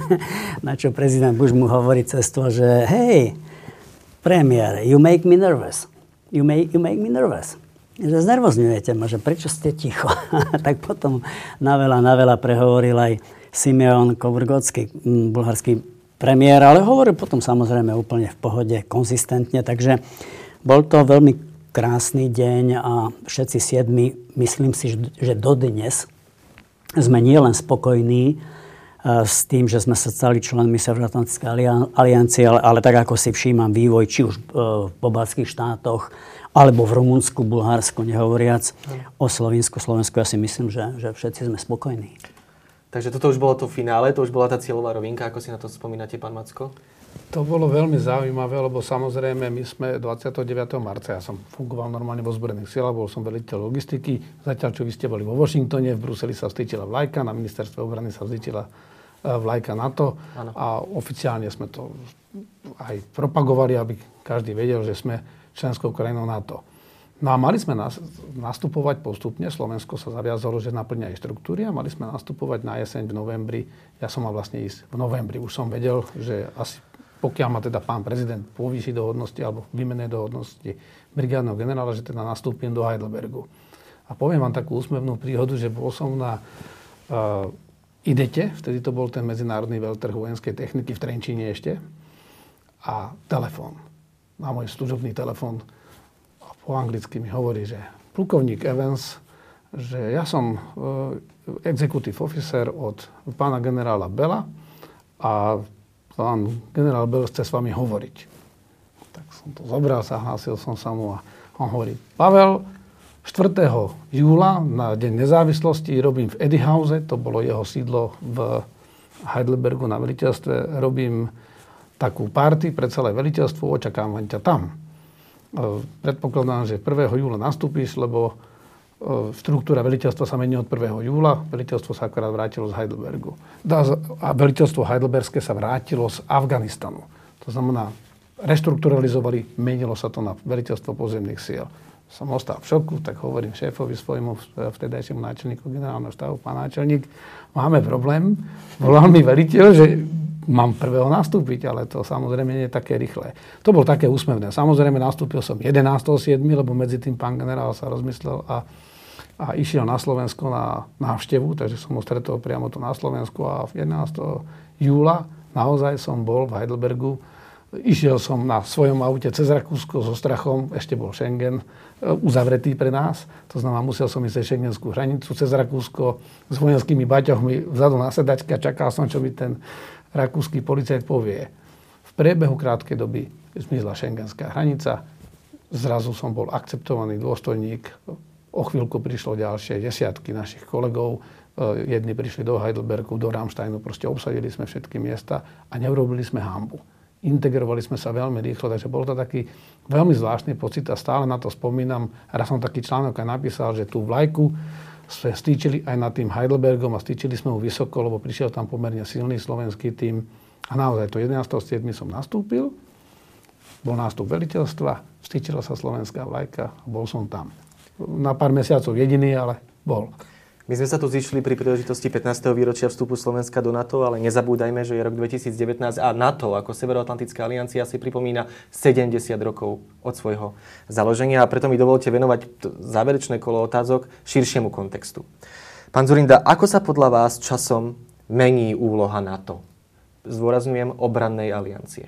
na čo prezident Bush mu hovorí cez to, že hej, premiér, you make me nervous. You make, you make me nervous. Že znervozňujete ma, že prečo ste ticho. Tak potom na veľa, na veľa prehovoril aj Simeon Koburgocký, bulharský premiér, ale hovoril potom samozrejme úplne v pohode, konzistentne. Takže bol to veľmi krásny deň a všetci siedmi, myslím si, že dodnes sme nielen spokojní s tým, že sme sa stali členmi Severoatlantickej aliancie, ale, ale tak ako si všímam vývoj, či už v pobaltských štátoch, alebo v Rumunsku, Bulharsku, nehovoriac o Slovensku. Slovensku ja si myslím, že, že všetci sme spokojní. Takže toto už bolo to finále, to už bola tá cieľová rovinka. Ako si na to spomínate, pán Macko? To bolo veľmi zaujímavé, lebo samozrejme my sme dvadsiateho deviateho marca, ja som fungoval normálne vo zbrojných silách, bol som veliteľ logistiky. Zatiaľ, čo vy ste boli vo Washingtone, v Bruseli sa vstýčila vlajka, na ministerstve obrany sa vstýčila vlajka NATO. Ano. A oficiálne sme to aj propagovali, aby každý vedel, že sme členskou krajinou NATO. No a mali sme nastupovať postupne. Slovensko sa zaviazalo, že naplňa aj štruktúry a mali sme nastupovať na jeseň v novembri. Ja som mal vlastne ísť v novembri. Už som vedel, že asi pokiaľ ma teda pán prezident povýši do hodnosti alebo vymenej do hodnosti brigádneho generála, že teda nastúpim do Heidelbergu. A poviem vám takú úsmevnú príhodu, že bol som na uh, IDETE, vtedy to bol ten medzinárodný veľtrh vojenskej techniky v Trenčíne ešte, a telefón. Na môj služobný telefón po anglicky mi hovorí, že plukovník Evans, že ja som uh, executive officer od pána generála Bella a pán generál Bell chce s vami hovoriť. Tak som to zobral, sa hlásil som sa mu a on hovorí, Pavel, štvrtého júla na Deň nezávislosti robím v Edyhause, to bolo jeho sídlo v Heidelbergu na veliteľstve, robím takú party pre celé veliteľstvo, očakávam ťa tam. Predpokladám, že prvého júla nastúpiš, lebo štruktúra veliteľstva sa mení od prvého júla. Veliteľstvo sa akorát vrátilo z Heidelbergu. A veliteľstvo heidelberské sa vrátilo z Afganistanu. To znamená, reštrukturalizovali, menilo sa to na veliteľstvo pozemných síl. Som ostal v šoku, tak hovorím šéfovi svojmu vtedajšiemu náčelníku generálneho štábu, pán náčelník, máme problém. Volal mi veliteľ, že mám prvého nastúpiť, ale to samozrejme nie je také rýchle. To bolo také úsmevné. Samozrejme nastúpil som jedenásteho júla, lebo medzi tým pán generál sa rozmyslel a a išiel na Slovensko na návštevu, takže som ho stretol priamo tu na Slovensku a jedenásteho júla naozaj som bol v Heidelbergu. Išiel som na svojom aute cez Rakúsko so strachom, ešte bol Schengen uzavretý pre nás, to znamená, musel som ísť cez šengenskú hranicu, cez Rakúsko s vojenskými baťohmi vzadu na sedačke a čakal som, čo mi ten rakúsky policajt povie. V priebehu krátkej doby zmizla šengenská hranica, zrazu som bol akceptovaný dôstojník. O chvíľku prišlo ďalšie desiatky našich kolegov. Jedni prišli do Heidelbergu, do Ramsteinu, proste obsadili sme všetky miesta a neurobili sme hanbu. Integrovali sme sa veľmi rýchlo, takže bol to taký veľmi zvláštny pocit a stále na to spomínam. Raz som taký článok aj napísal, že tú vlajku sme stýčili aj nad tým Heidelbergom a stýčili sme ho vysoko, lebo prišiel tam pomerne silný slovenský tím. A naozaj to jedenásteho siedmeho som nastúpil, bol nástup veliteľstva, stýčila sa slovenská vlajka a bol som tam. Na pár mesiacov jediný, ale bol. My sme sa tu zišli pri príležitosti pätnásteho výročia vstupu Slovenska do NATO, ale nezabúdajme, že je rok dvetisícdevätnásť a NATO ako Severoatlantická aliancia si pripomína sedemdesiat rokov od svojho založenia a preto mi dovolte venovať záverečné kolo otázok širšiemu kontextu. Pán Dzurinda, ako sa podľa vás časom mení úloha NATO? Zdôrazňujem obrannej aliancie.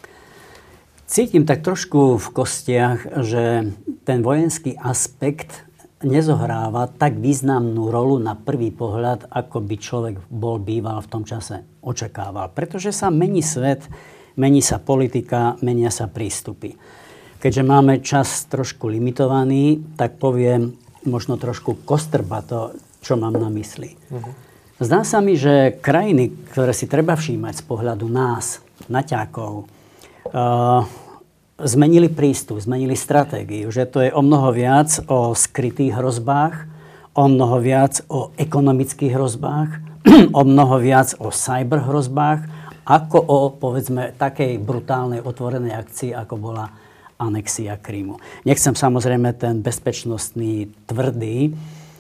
Cítim tak trošku v kostiach, že ten vojenský aspekt nezohráva tak významnú rolu na prvý pohľad, ako by človek bol býval v tom čase očakával. Pretože sa mení svet, mení sa politika, menia sa prístupy. Keďže máme čas trošku limitovaný, tak poviem možno trošku kostrbato, čo mám na mysli. Uh-huh. Zdá sa mi, že krajiny, ktoré si treba všímať z pohľadu nás, naťákov, uh, zmenili prístup, zmenili stratégiu, že to je o mnoho viac o skrytých hrozbách, o mnoho viac o ekonomických hrozbách, o mnoho viac o cyber hrozbách, ako o, povedzme, takej brutálnej otvorenej akcii, ako bola anexia Krymu. Nechcem samozrejme ten bezpečnostný, tvrdý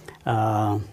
uh,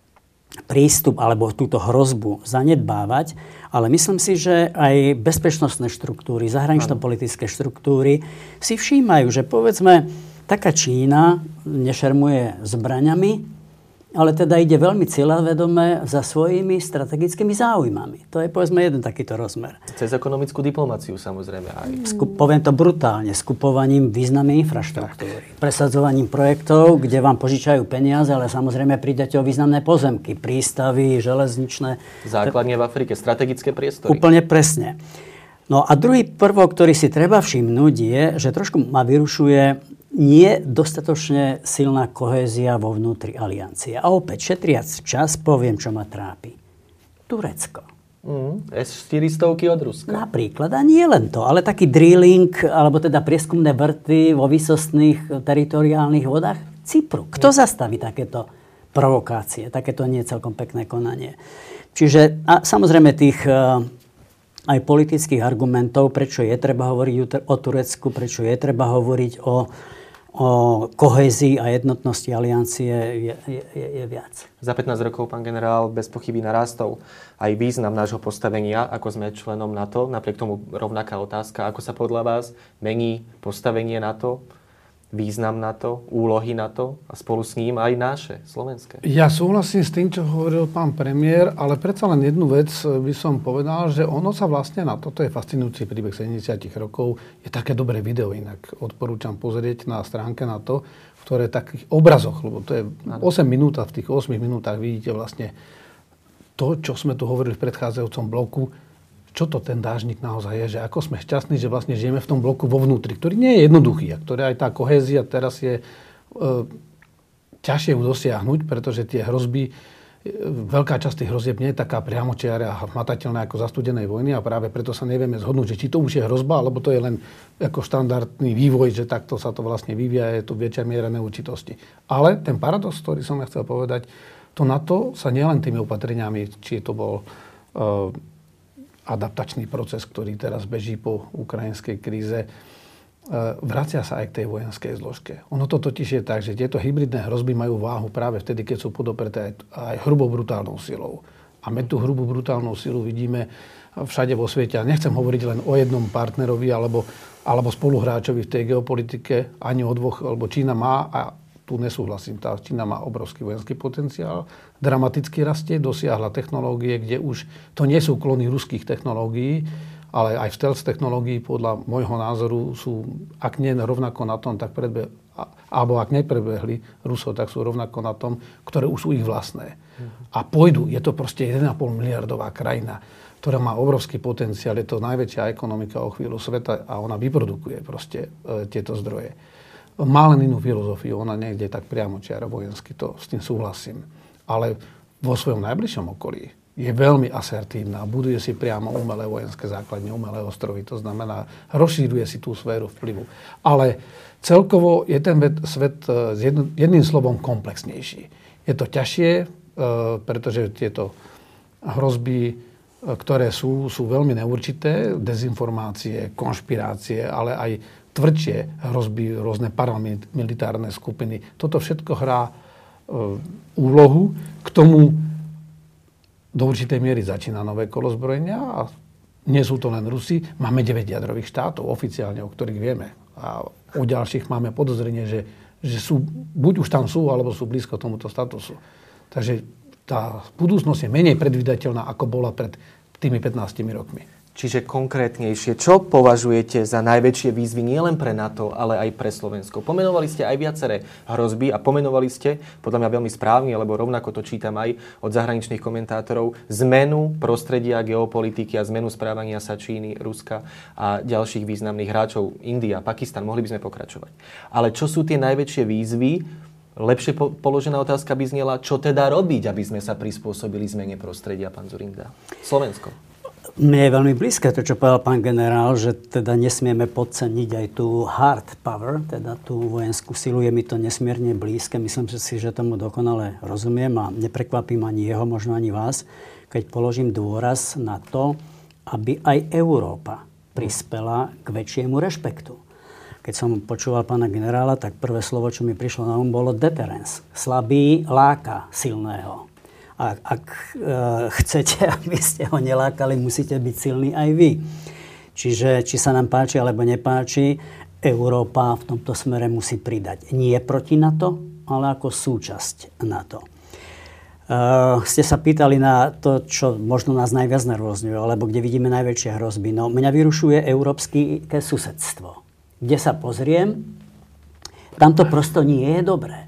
prístup alebo túto hrozbu zanedbávať, ale myslím si, že aj bezpečnostné štruktúry, zahranično-politické štruktúry si všímajú, že povedzme, taká Čína nešermuje zbraňami, ale teda ide veľmi cieľavedome za svojimi strategickými záujmami. To je, povedzme, jeden takýto rozmer. Cez ekonomickú diplomáciu, samozrejme aj. Skup, poviem to brutálne, skupovaním významnej infraštruktúry. Presadzovaním projektov, kde vám požičajú peniaze, ale samozrejme prídete o významné pozemky, prístavy, železničné. Základne v Afrike, strategické priestory. Úplne presne. No a druhý prvok, ktorý si treba všimnúť, je, že trošku ma vyrušuje nie dostatočne silná kohézia vo vnútri aliancie. A opäť, šetriac čas, poviem, čo ma trápi. Turecko. Mm, es štyristo od Ruska. Napríklad. A nie len to, ale taký drilling, alebo teda prieskumné vrty vo výsostných teritoriálnych vodách Cypru. Kto mm. zastaví takéto provokácie, takéto nie celkom pekné konanie? Čiže, a samozrejme tých aj politických argumentov, prečo je treba hovoriť o Turecku, prečo je treba hovoriť o o kohézii a jednotnosti aliancie je, je, je viac. Za pätnásť rokov, pán generál, bez pochyby narastol aj význam nášho postavenia, ako sme členom NATO. Napriek tomu rovnaká otázka, ako sa podľa vás mení postavenie NATO, význam NATO, úlohy NATO a spolu s ním aj naše, slovenské. Ja súhlasím s tým, čo hovoril pán premiér, ale predsa len jednu vec by som povedal, že ono sa vlastne na toto je fascinujúci príbeh sedemdesiat rokov. Je také dobré video, inak odporúčam pozrieť na stránke NATO, v ktoré takých obrazoch, lebo to je osem minút a v tých ôsmich minútach vidíte vlastne to, čo sme tu hovorili v predchádzajúcom bloku, čo to ten dážnik naozaj je, že ako sme šťastní, že vlastne žijeme v tom bloku vo vnútri, ktorý nie je jednoduchý a ktorý aj tá kohézia teraz je e, ťažšie dosiahnuť, pretože tie hrozby, e, veľká časť tých hrozieb nie je taká priamočiara a hmatateľná ako za studenej vojny a práve preto sa nevieme zhodnúť, že či to už je hrozba, alebo to je len ako štandardný vývoj, že takto sa to vlastne vyvíja, je tu väčšia miera neurčitosti. Ale ten paradox, ktorý som ja chcel povedať, to NATO sa nielen tými opatreniami, či to bol e, adaptačný proces, ktorý teraz beží po ukrajinskej kríze, vracia sa aj k tej vojenskej zložke. Ono to totiž je tak, že tieto hybridné hrozby majú váhu práve vtedy, keď sú podopreté aj, aj hrubou brutálnou silou. A my tú hrubú brutálnu silu vidíme všade vo svete. A nechcem hovoriť len o jednom partnerovi alebo, alebo spoluhráčovi v tej geopolitike, ani o dvoch, lebo Čína má a tu nesúhlasím. Tá Čína má obrovský vojenský potenciál, dramaticky rastie, dosiahla technológie, kde už to nie sú klony ruských technológií, ale aj v stealth technológií podľa môjho názoru sú, ak nie rovnako na tom, tak predbe, alebo ak neprebehli Rusov, tak sú rovnako na tom, ktoré už sú ich vlastné. A pôjdu, je to proste jeden a pol miliardová krajina, ktorá má obrovský potenciál, je to najväčšia ekonomika o chvíľu sveta a ona vyprodukuje proste e, tieto zdroje. Má len inú filozofiu, ona nejde tak priamo čiara vojensky, to s tým súhlasím. Ale vo svojom najbližšom okolí je veľmi asertívna, buduje si priamo umelé vojenské základne, umelé ostrovy, to znamená, rozšíruje si tú sféru vplyvu. Ale celkovo je ten svet s jedným slovom komplexnejší. Je to ťažšie, pretože tieto hrozby, ktoré sú, sú veľmi neurčité, dezinformácie, konšpirácie, ale aj tvrdšie hrozby, rôzne paramilitárne skupiny. Toto všetko hrá úlohu. K tomu do určitej miery začína nové kolo zbrojenia a nie sú to len Rusi. Máme deväť jadrových štátov oficiálne, o ktorých vieme. A o ďalších máme podozrenie, že, že sú, buď už tam sú, alebo sú blízko tomuto statusu. Takže tá budúcnosť je menej predvídateľná, ako bola pred tými pätnástimi rokmi. Čiže konkrétnejšie, čo považujete za najväčšie výzvy nielen pre NATO, ale aj pre Slovensko? Pomenovali ste aj viaceré hrozby a pomenovali ste, podľa mňa veľmi správne, lebo rovnako to čítam aj od zahraničných komentátorov, zmenu prostredia geopolitiky a zmenu správania sa Číny, Ruska a ďalších významných hráčov, India, Pakistan, mohli by sme pokračovať. Ale čo sú tie najväčšie výzvy? Lepšie po- položená otázka by znela, čo teda robiť, aby sme sa prispôsobili zmene prostredia, pán Dzurinda? Slovensko. Mne je veľmi blízke to, čo povedal pán generál, že teda nesmieme podceniť aj tú hard power, teda tú vojenskú silu. Je mi to nesmierne blízke. Myslím si, že tomu dokonale rozumiem a neprekvapím ani jeho, možno ani vás, keď položím dôraz na to, aby aj Európa prispela k väčšiemu rešpektu. Keď som počúval pána generála, tak prvé slovo, čo mi prišlo na um, bolo deterrence. Slabý láka silného. A ak e, chcete, aby ste ho nelákali, musíte byť silní aj vy. Čiže, či sa nám páči alebo nepáči, Európa v tomto smere musí pridať. Nie proti NATO, ale ako súčasť NATO. E, ste sa pýtali na to, čo možno nás najviac nervózňuje, alebo kde vidíme najväčšie hrozby. No, mňa vyrušuje európske susedstvo. Kde sa pozriem, tam to prosto nie je dobré.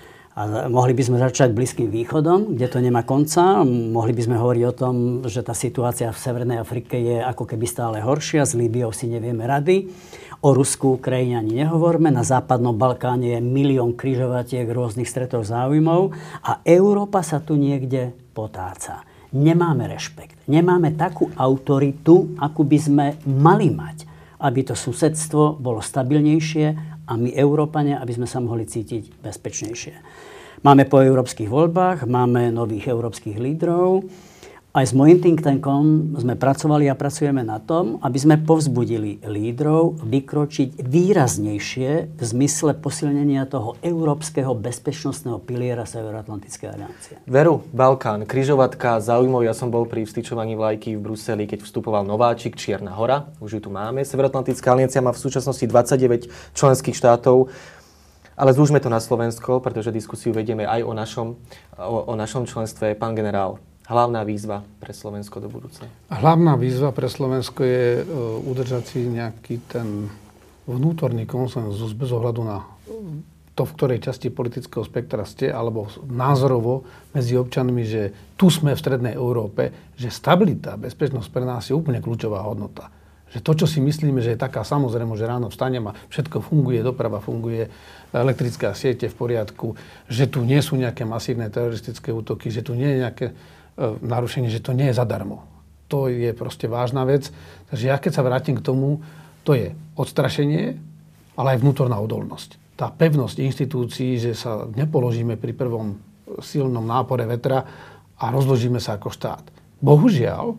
A mohli by sme začať Blízkym východom, kde to nemá konca. Mohli by sme hovoriť o tom, že tá situácia v Severnej Afrike je ako keby stále horšia. S Líbiou si nevieme rady. O Rusku, Ukrajine ani nehovorme. Na západnom Balkáne je milión križovatiek rôznych stretov záujmov. A Európa sa tu niekde potáca. Nemáme rešpekt. Nemáme takú autoritu, akú by sme mali mať, aby to susedstvo bolo stabilnejšie a my, Európania, aby sme sa mohli cítiť bezpečnejšie. Máme po európskych voľbách, máme nových európskych lídrov. Aj s mojím think tankom sme pracovali a pracujeme na tom, aby sme povzbudili lídrov vykročiť výraznejšie v zmysle posilnenia toho európskeho bezpečnostného piliera Severoatlantickej aliancie. Veru, Balkán, križovatka záujmov. Ja som bol pri vstyčovaní vlajky v Bruseli, keď vstupoval nováčik, Čierna hora. Už ju tu máme. Severoatlantická aliancia má v súčasnosti dvadsaťdeväť členských štátov. Ale zúžme to na Slovensko, pretože diskusiu vedieme aj o našom, o, o našom členstve. Pán generál, hlavná výzva pre Slovensko do budúcna? Hlavná výzva pre Slovensko je uh, udržať si nejaký ten vnútorný konsenzus bez ohľadu na to, v ktorej časti politického spektra ste, alebo názorovo medzi občanmi, že tu sme v strednej Európe, že stabilita, bezpečnosť pre nás je úplne kľúčová hodnota. Že to, čo si myslíme, že je taká samozrejme, že ráno vstanem a všetko funguje, doprava funguje, elektrická siete v poriadku, že tu nie sú nejaké masívne teroristické útoky, že tu nie je nejaké narušenie, že to nie je zadarmo. To je proste vážna vec. Takže ja keď sa vrátim k tomu, to je odstrašenie, ale aj vnútorná odolnosť. Tá pevnosť inštitúcií, že sa nepoložíme pri prvom silnom nápore vetra a rozložíme sa ako štát. Bohužiaľ,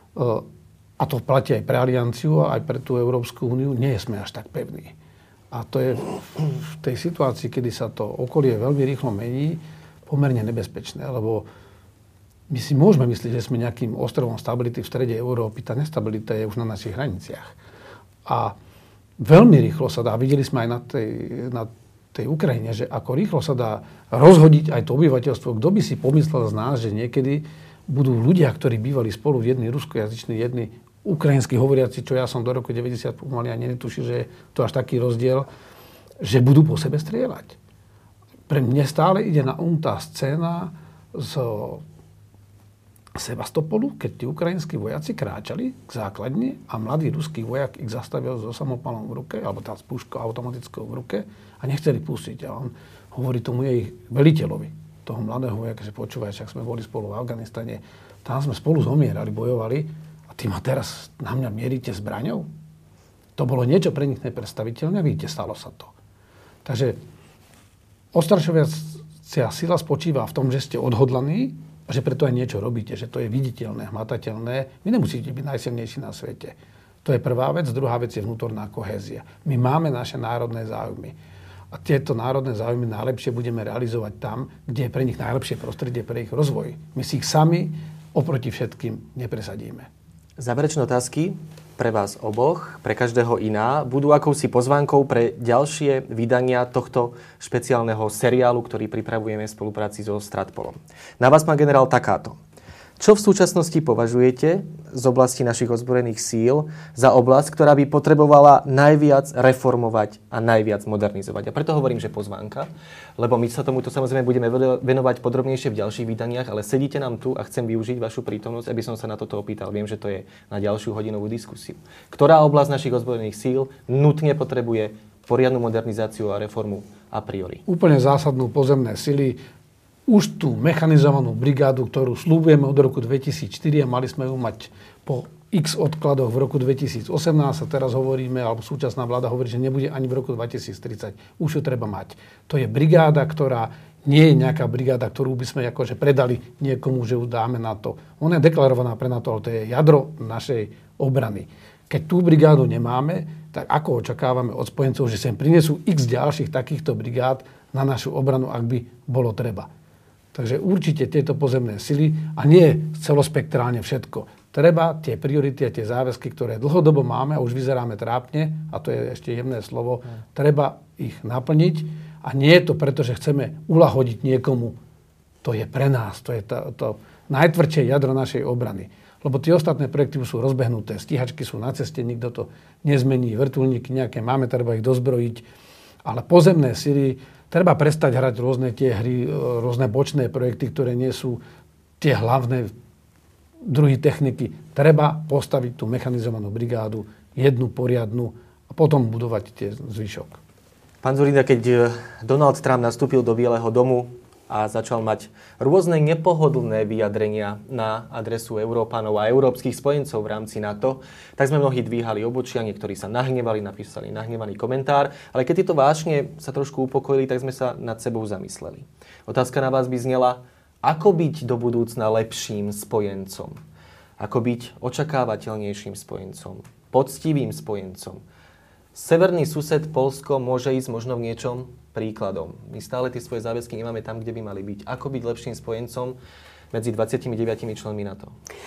a to platí aj pre Alianciu, aj pre tú Európsku úniu, nie sme až tak pevní. A to je v tej situácii, kedy sa to okolie veľmi rýchlo mení, pomerne nebezpečné, lebo my si môžeme myslieť, že sme nejakým ostrovom stability v strede Európy. Tá nestabilita je už na našich hraniciach. A veľmi rýchlo sa dá, videli sme aj na tej, na tej Ukrajine, že ako rýchlo sa dá rozhodiť aj to obyvateľstvo. Kto by si pomyslel z nás, že niekedy budú ľudia, ktorí bývali spolu, jedni ruskojazyční, jedni ukrajinsky hovoriaci, čo ja som do roku deväťdesiat pomaly a netušil, že je to až taký rozdiel, že budú po sebe strieľať. Pre mňa stále ide na um tá scéna z Sevastopolu, keď tí ukrajinskí vojaci kráčali k základni a mladý ruský vojak ich zastavil so samopalom v ruke, alebo tá s puškou automatickou v ruke a nechceli pustiť. A on hovorí tomu jej veliteľovi, toho mladého vojaka, že počúvaj, však sme boli spolu v Afganistane, tam sme spolu zomierali, bojovali a ty ma teraz na mňa mierite zbraňou? To bolo niečo pre nich nepredstaviteľné a vidíte, stalo sa to. Takže odstrašovacia sila spočíva v tom, že ste odhodlaní, a že preto aj niečo robíte, že to je viditeľné, hmatateľné. Vy nemusíte byť najsilnejší na svete. To je prvá vec. Druhá vec je vnútorná kohézia. My máme naše národné záujmy. A tieto národné záujmy najlepšie budeme realizovať tam, kde je pre nich najlepšie prostredie pre ich rozvoj. My si ich sami oproti všetkým nepresadíme. Záverečné otázky pre vás oboch, pre každého iná, budú akousi pozvánkou pre ďalšie vydania tohto špeciálneho seriálu, ktorý pripravujeme v spolupráci so Stratpolom. Na vás, pán generál, takáto. Čo v súčasnosti považujete z oblasti našich ozbrojených síl za oblasť, ktorá by potrebovala najviac reformovať a najviac modernizovať? A preto hovorím, že pozvánka, lebo my sa tomuto samozrejme budeme venovať podrobnejšie v ďalších vydaniach, ale sedíte nám tu a chcem využiť vašu prítomnosť, aby som sa na toto opýtal. Viem, že to je na ďalšiu hodinovú diskusiu. Ktorá oblasť našich ozbrojených síl nutne potrebuje poriadnu modernizáciu a reformu a priori? Úplne zásadnú pozemné sily. Už tú mechanizovanú brigádu, ktorú sľubujeme od roku dvetisícštyri a mali sme ju mať po x odkladoch v roku dvetisícosemnásť a teraz hovoríme, alebo súčasná vláda hovorí, že nebude ani v roku dvetisíctridsať. Už ju treba mať. To je brigáda, ktorá nie je nejaká brigáda, ktorú by sme akože predali niekomu, že ju dáme na to. Ona je deklarovaná pre NATO, ale to je jadro našej obrany. Keď tú brigádu nemáme, tak ako očakávame od spojencov, že sem prinesú x ďalších takýchto brigád na našu obranu, ak by bolo treba. Takže určite tieto pozemné sily a nie celospektrálne všetko. Treba tie priority a tie záväzky, ktoré dlhodobo máme a už vyzeráme trápne, a to je ešte jemné slovo, hmm. treba ich naplniť. A nie je to preto, že chceme ulahodiť niekomu. To je pre nás. To je to, to najtvrdšie jadro našej obrany. Lebo tie ostatné projekty už sú rozbehnuté. Stíhačky sú na ceste, nikto to nezmení. Vrtuľníky nejaké máme, treba ich dozbrojiť. Ale pozemné sily treba prestať hrať rôzne tie hry, rôzne bočné projekty, ktoré nie sú tie hlavné druhy techniky. Treba postaviť tú mechanizovanú brigádu, jednu poriadnu a potom budovať tie zvyšok. Pán Dzurinda, keď Donald Trump nastúpil do Bieleho domu a začal mať rôzne nepohodlné vyjadrenia na adresu Európanov a európskych spojencov v rámci NATO, tak sme mnohí dvíhali obočia, niektorí sa nahnevali, napísali nahnevaný komentár, ale keď tieto vášne sa trošku upokojili, tak sme sa nad sebou zamysleli. Otázka na vás by znela, ako byť do budúcna lepším spojencom? Ako byť očakávateľnejším spojencom? Poctivým spojencom? Severný sused Poľsko môže ísť možno v niečom príkladom. My stále tie svoje záväzky nemáme tam, kde by mali byť. Ako byť lepším spojencom medzi dvadsiatimi deviatimi členmi NATO?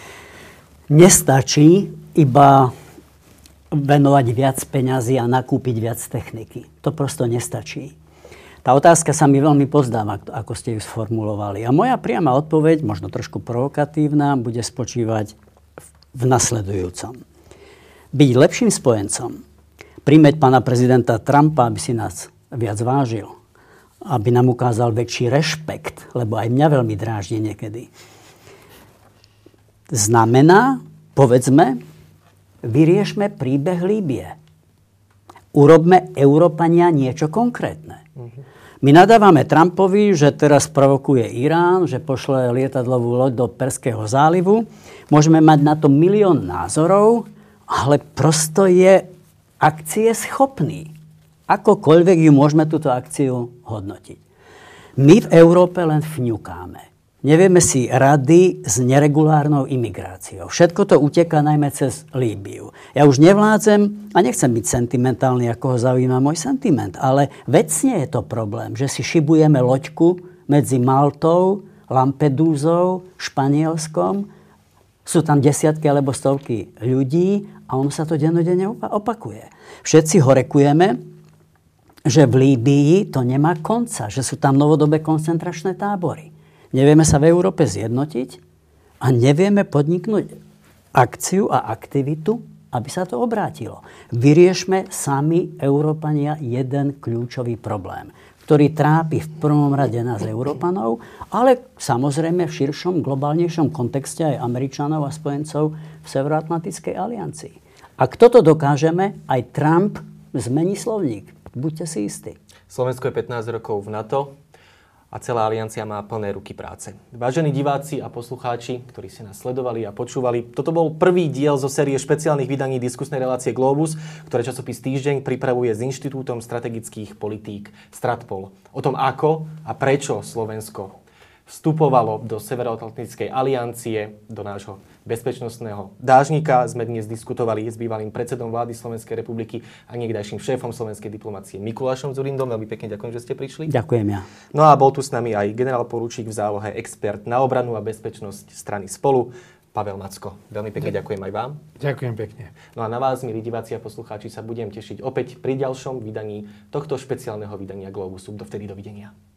Nestačí iba venovať viac peňazí a nakúpiť viac techniky. To prosto nestačí. Tá otázka sa mi veľmi pozdáva, ako ste ju sformulovali. A moja priama odpoveď, možno trošku provokatívna, bude spočívať v nasledujúcom. Byť lepším spojencom, primäť pána prezidenta Trumpa, aby si nás viac vážil, aby nám ukázal väčší rešpekt, lebo aj mňa veľmi dráždi niekedy. Znamená, povedzme, vyriešme príbeh Líbie. Urobme Európania niečo konkrétne. My nadávame Trumpovi, že teraz provokuje Irán, že pošle lietadlovú loď do Perského zálivu. Môžeme mať na to milión názorov, ale prosto je akcie schopný. Akokoľvek ju môžeme túto akciu hodnotiť. My v Európe len fňukáme. Nevieme si rady s neregulárnou imigráciou. Všetko to uteká najmä cez Líbiu. Ja už nevládzem a nechcem byť sentimentálny, ako ho zaujíma môj sentiment, ale vecne je to problém, že si šibujeme loďku medzi Maltou, Lampedúzou, Španielskom. Sú tam desiatky alebo stovky ľudí a ono sa to dennodenne opakuje. Všetci horekujeme, že v Líbii to nemá konca, že sú tam novodobé koncentračné tábory. Nevieme sa v Európe zjednotiť a nevieme podniknúť akciu a aktivitu, aby sa to obrátilo. Vyriešme sami, Európania, jeden kľúčový problém, ktorý trápi v prvom rade nás, Európanov, ale samozrejme v širšom, globálnejšom kontexte aj Američanov a spojencov v Severoatlantickej aliancii. Ak toto dokážeme, aj Trump zmení slovník. Buďte si istí. Slovensko je pätnásť rokov v NATO a celá aliancia má plné ruky práce. Vážení diváci a poslucháči, ktorí ste nás sledovali a počúvali, toto bol prvý diel zo série špeciálnych vydaní diskusnej relácie Globus, ktoré časopis Týždeň pripravuje s Inštitútom strategických politík Stratpol. O tom, ako a prečo Slovensko vstupovalo do Severoatlantickej aliancie, do nášho bezpečnostného dážnika, sme dnes diskutovali s bývalým predsedom vlády Slovenskej republiky a niekdajším šéfom slovenskej diplomacie Mikulášom Dzurindom. Veľmi pekne ďakujem, že ste prišli. Ďakujem ja. No a bol tu s nami aj generál poručík v zálohe, expert na obranu a bezpečnosť strany Spolu, Pavel Macko. Veľmi pekne ďakujem aj vám. Ďakujem pekne. No a na vás, milí diváci a poslucháči, sa budem tešiť opäť pri ďalšom vydaní tohto špeciálneho vydania Globusu. Dovtedy dovidenia.